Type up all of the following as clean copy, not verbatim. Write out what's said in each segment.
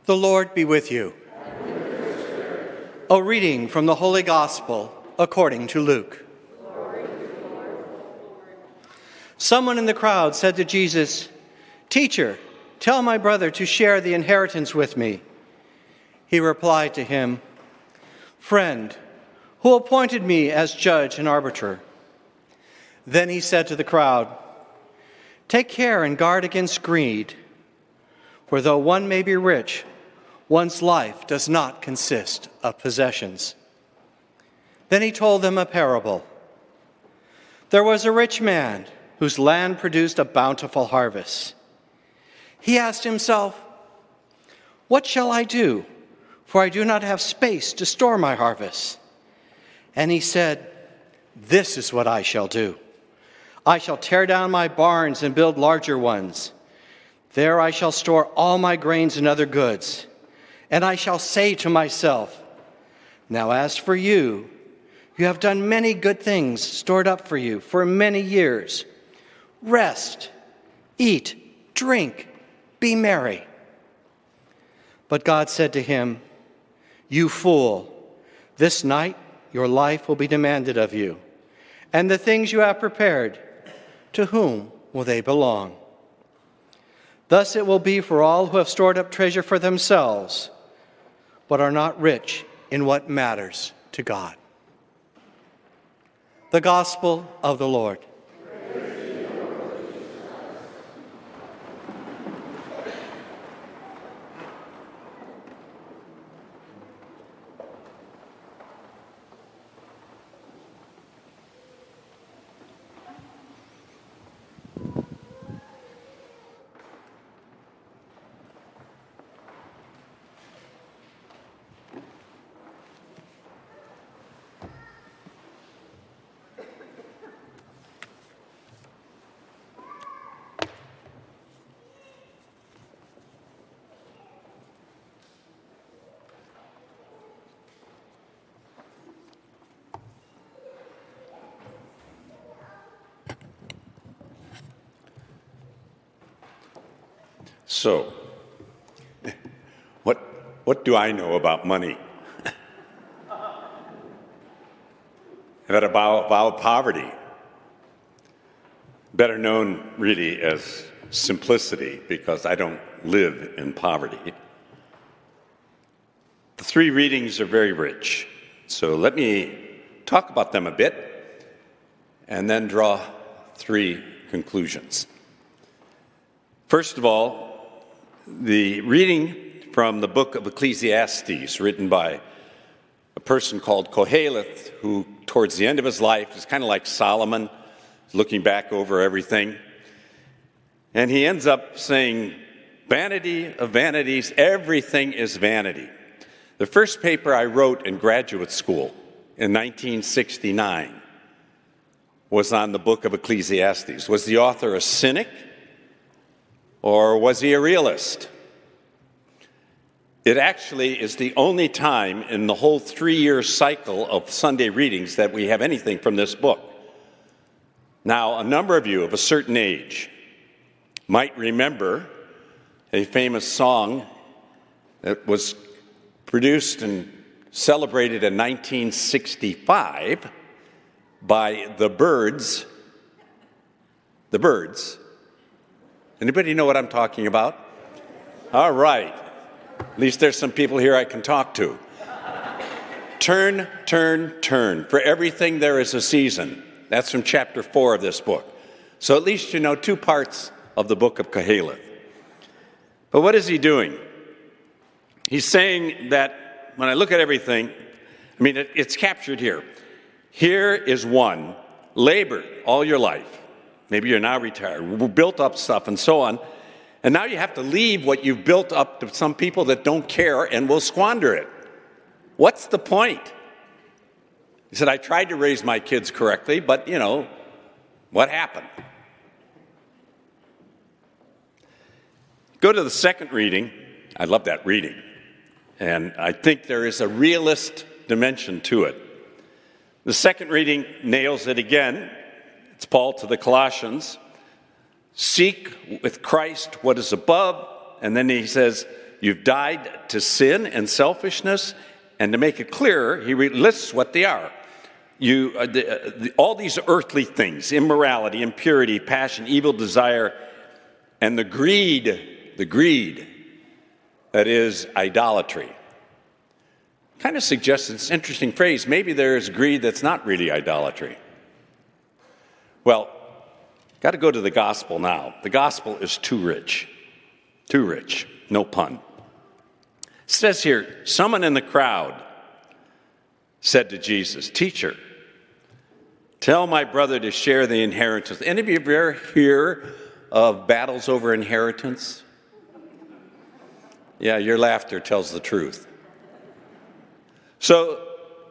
The Lord be with you. A reading from the Holy Gospel according to Luke. Someone in the crowd said to Jesus, "Teacher, tell my brother to share the inheritance with me." He replied to him, "Friend, who appointed me as judge and arbiter?" Then he said to the crowd, "Take care and guard against greed, for though one may be rich, one's life does not consist of possessions." Then he told them a parable. There was a rich man whose land produced a bountiful harvest. He asked himself, "What shall I do? For I do not have space to store my harvest." And he said, "This is what I shall do. I shall tear down my barns and build larger ones. There I shall store all my grains and other goods. And I shall say to myself, 'Now as for you, you have done many good things stored up for you for many years. Rest, eat, drink, be merry.' But God said to him, 'You fool, this night your life will be demanded of you, and the things you have prepared, to whom will they belong?' Thus it will be for all who have stored up treasure for themselves, but are not rich in what matters to God." The Gospel of the Lord. So, what do I know about money? That about poverty, better known really as simplicity, because I don't live in poverty. The three readings are very rich, so let me talk about them a bit and then draw three conclusions. First of all, the reading from the book of Ecclesiastes, written by a person called Koheleth, who towards the end of his life is kind of like Solomon, looking back over everything. And he ends up saying, "Vanity of vanities, everything is vanity." The first paper I wrote in graduate school in 1969 was on the book of Ecclesiastes. Was the author a cynic? Or was he a realist? It actually is the only time in the whole 3-year cycle of Sunday readings that we have anything from this book. Now, a number of you of a certain age might remember a famous song that was produced and celebrated in 1965 by the Byrds. The Byrds. Anybody know what I'm talking about? All right. At least there's some people here I can talk to. Turn, turn, turn. For everything there is a season. That's from chapter 4 of this book. So at least you know 2 parts of the book of Koheleth. But what is he doing? He's saying that when I look at everything, it's captured here. Here is one, labored all your life. Maybe you're now retired, built up stuff and so on. And now you have to leave what you've built up to some people that don't care and will squander it. What's the point? He said, I tried to raise my kids correctly, but, what happened? Go to the second reading. I love that reading. And I think there is a realist dimension to it. The second reading nails it again. It's Paul to the Colossians. Seek with Christ what is above. And then he says, You've died to sin and selfishness, and to make it clearer, he lists what they are. All these earthly things, immorality, impurity, passion, evil desire, and the greed that is idolatry. Kind of suggests it's an interesting phrase. Maybe there's greed that's not really idolatry. Well, got to go to the gospel now. The gospel is too rich, no pun. It says here, someone in the crowd said to Jesus, "Teacher, tell my brother to share the inheritance." Any of you ever hear of battles over inheritance? Yeah, your laughter tells the truth. So,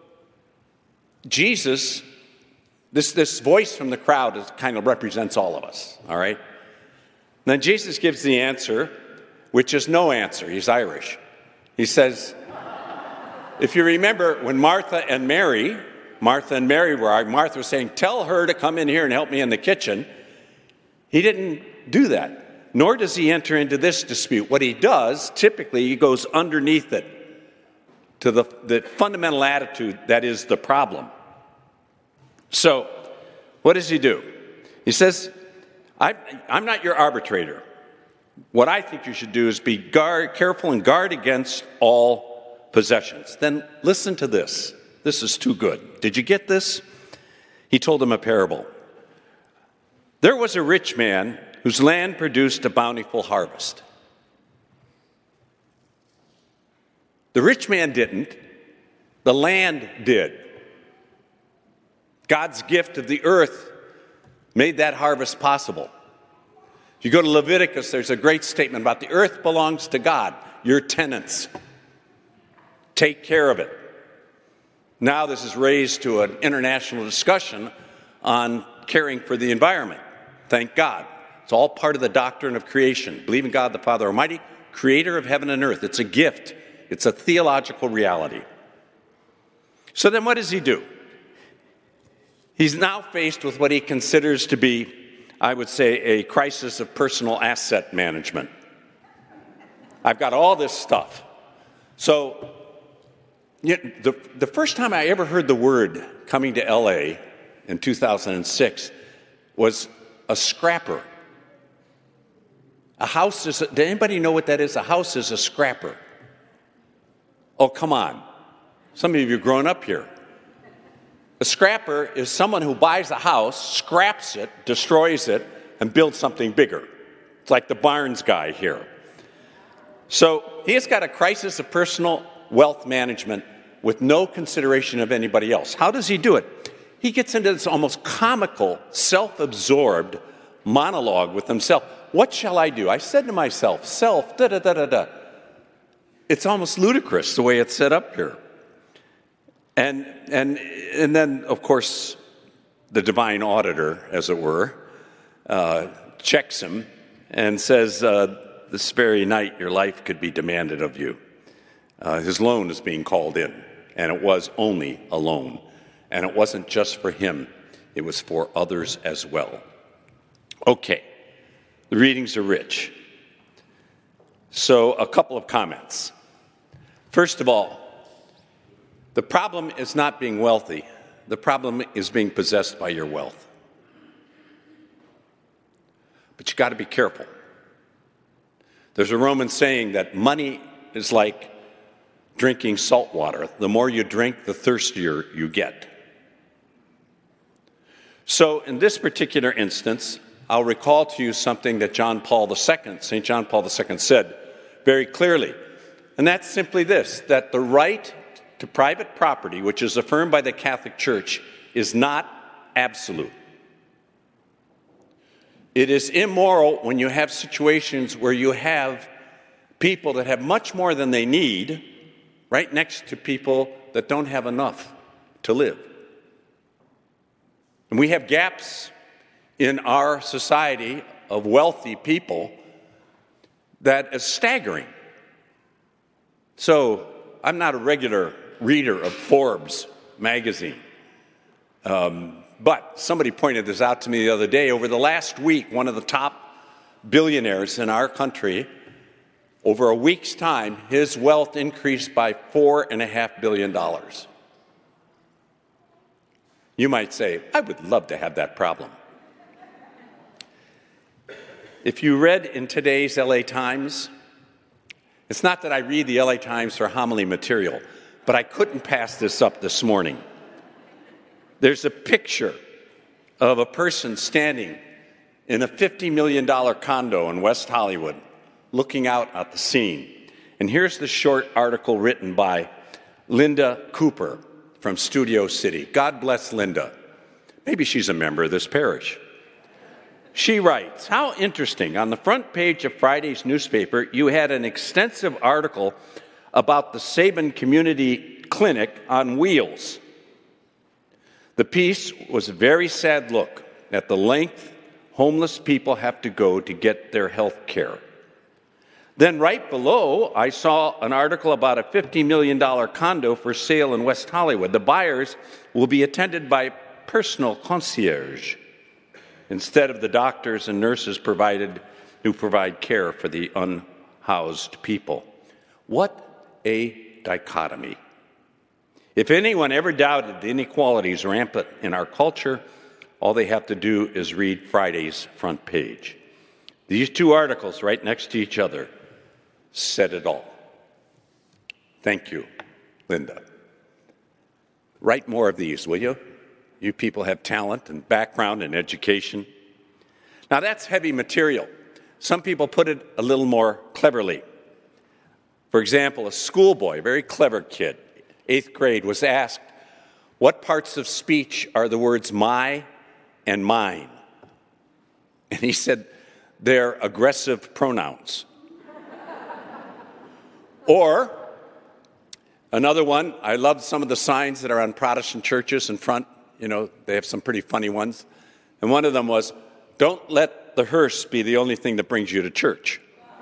Jesus, this voice from the crowd kind of represents all of us, all right? Then Jesus gives the answer, which is no answer. He's Irish. He says, if you remember when Martha and Mary were, Martha was saying, "Tell her to come in here and help me in the kitchen." He didn't do that, nor does he enter into this dispute. What he does, typically, he goes underneath it to the fundamental attitude that is the problem. So, what does he do? He says, I'm not your arbitrator. What I think you should do is be careful and guard against all possessions. Then listen to this. This is too good. Did you get this? He told him a parable. There was a rich man whose land produced a bountiful harvest. The rich man didn't. The land did. God's gift of the earth made that harvest possible. If you go to Leviticus, there's a great statement about the earth belongs to God. You're tenants. Take care of it. Now this is raised to an international discussion on caring for the environment. Thank God. It's all part of the doctrine of creation. Believe in God the Father Almighty, creator of heaven and earth. It's a gift. It's a theological reality. So then what does he do? He's now faced with what he considers to be, I would say, a crisis of personal asset management. I've got all this stuff. So the first time I ever heard the word coming to L.A. in 2006 was a scrapper. A house is, does anybody know what that is? A house is a scrapper. Oh, come on. Some of you have grown up here. A scrapper is someone who buys a house, scraps it, destroys it, and builds something bigger. It's like the Barnes guy here. So he has got a crisis of personal wealth management with no consideration of anybody else. How does he do it? He gets into this almost comical, self-absorbed monologue with himself. What shall I do? I said to myself, self, da-da-da-da-da. It's almost ludicrous the way it's set up here. And then, of course, the divine auditor, as it were, checks him and says, this very night your life could be demanded of you. His loan is being called in, and it was only a loan. And it wasn't just for him, it was for others as well. Okay, the readings are rich. So a couple of comments. First of all, the problem is not being wealthy. The problem is being possessed by your wealth. But you got to be careful. There's a Roman saying that money is like drinking salt water. The more you drink, the thirstier you get. So in this particular instance, I'll recall to you something that St. John Paul II said very clearly. And that's simply this, that the right to private property, which is affirmed by the Catholic Church, is not absolute. It is immoral when you have situations where you have people that have much more than they need right next to people that don't have enough to live. And we have gaps in our society of wealthy people that is staggering. So I'm not a regular reader of Forbes magazine. But somebody pointed this out to me the other day. Over the last week, one of the top billionaires in our country Over a week's time, his wealth increased by $4.5 billion. You might say, I would love to have that problem. If you read in today's LA Times, it's not that I read the LA Times for homily material, but I couldn't pass this up this morning. There's a picture of a person standing in a $50 million condo in West Hollywood, looking out at the scene. And here's the short article written by Linda Cooper from Studio City. God bless Linda. Maybe she's a member of this parish. She writes, how interesting. On the front page of Friday's newspaper, you had an extensive article about the Sabin Community Clinic on wheels. The piece was a very sad look at the length homeless people have to go to get their health care. Then right below, I saw an article about a $50 million condo for sale in West Hollywood. The buyers will be attended by personal concierge instead of the doctors and nurses who provide care for the unhoused people. What a dichotomy. If anyone ever doubted the inequalities rampant in our culture, all they have to do is read Friday's front page. These two articles right next to each other said it all. Thank you, Linda. Write more of these, will you? You people have talent and background and education. Now that's heavy material. Some people put it a little more cleverly. For example, a schoolboy, a very clever kid, 8th grade, was asked, what parts of speech are the words my and mine? And he said, they're aggressive pronouns. Or another one, I love some of the signs that are on Protestant churches in front. You know, they have some pretty funny ones. And one of them was, don't let the hearse be the only thing that brings you to church.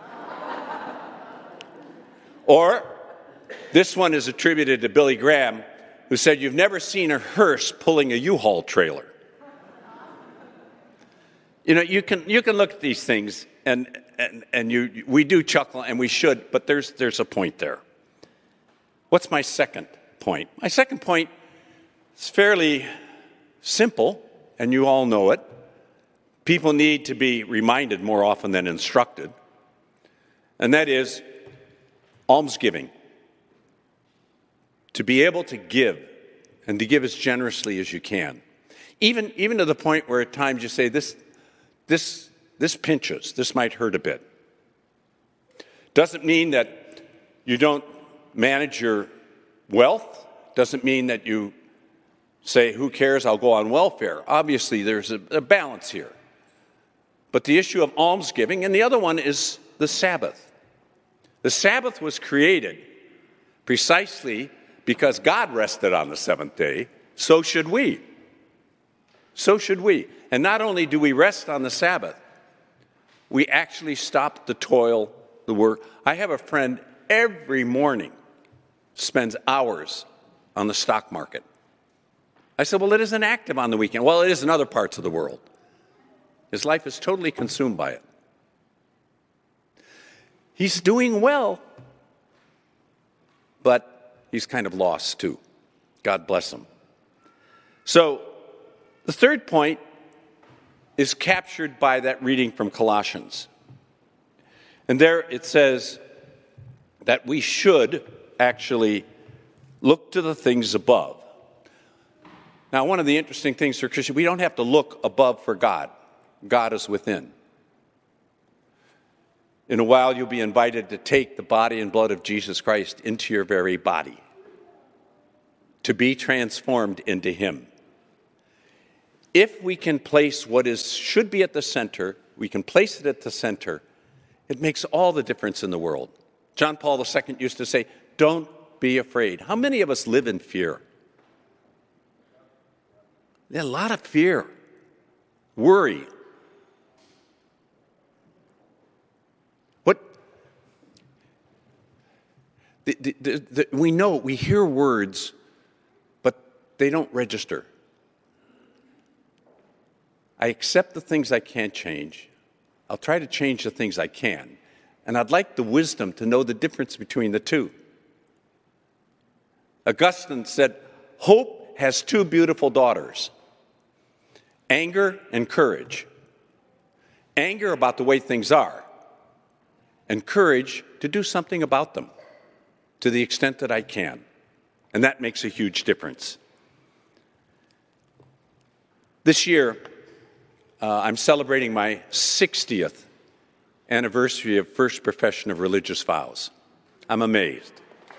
Or this one is attributed to Billy Graham, who said, you've never seen a hearse pulling a U-Haul trailer. You know, you can look at these things, and we do chuckle, and we should, but there's a point there. What's my second point? My second point is fairly simple, and you all know it. People need to be reminded more often than instructed, and that is almsgiving. To be able to give, and to give as generously as you can. Even to the point where at times you say, this pinches, this might hurt a bit. Doesn't mean that you don't manage your wealth. Doesn't mean that you say, who cares, I'll go on welfare. Obviously, there's a balance here. But the issue of almsgiving, and the other one is the Sabbath. The Sabbath was created precisely because God rested on the seventh day. So should we. So should we. And not only do we rest on the Sabbath, we actually stop the toil, the work. I have a friend every morning spends hours on the stock market. I said, well, it isn't active on the weekend. Well, it is in other parts of the world. His life is totally consumed by it. He's doing well, but he's kind of lost too. God bless him. So the third point is captured by that reading from Colossians. And there it says that we should actually look to the things above. Now, one of the interesting things for Christians, we don't have to look above for God. God is within. In a while, you'll be invited to take the body and blood of Jesus Christ into your very body, to be transformed into Him. If we can place what should be at the center, we can place it at the center, it makes all the difference in the world. John Paul II used to say, don't be afraid. How many of us live in fear? There's a lot of fear, worry. We know, we hear words, but they don't register. I accept the things I can't change. I'll try to change the things I can. And I'd like the wisdom to know the difference between the two. Augustine said, hope has two beautiful daughters, anger and courage. Anger about the way things are, and courage to do something about them to the extent that I can. And that makes a huge difference. This year, I'm celebrating my 60th anniversary of first profession of religious vows. I'm amazed.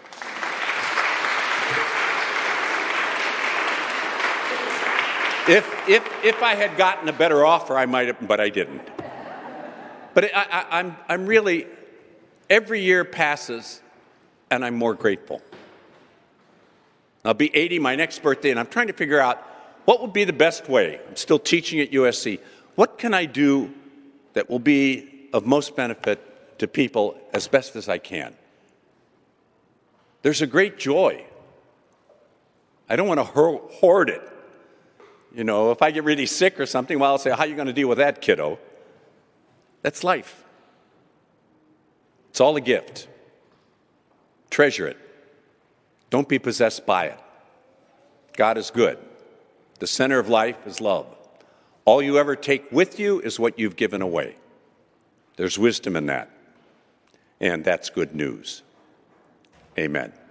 If I had gotten a better offer, I might have, but I didn't. But I'm really, every year passes, and I'm more grateful. I'll be 80 my next birthday, and I'm trying to figure out what would be the best way. I'm still teaching at USC. What can I do that will be of most benefit to people as best as I can? There's a great joy. I don't want to hoard it. You know, if I get really sick or something, well, I'll say, how are you going to deal with that, kiddo? That's life. It's all a gift. Treasure it. Don't be possessed by it. God is good. The center of life is love. All you ever take with you is what you've given away. There's wisdom in that. And that's good news. Amen.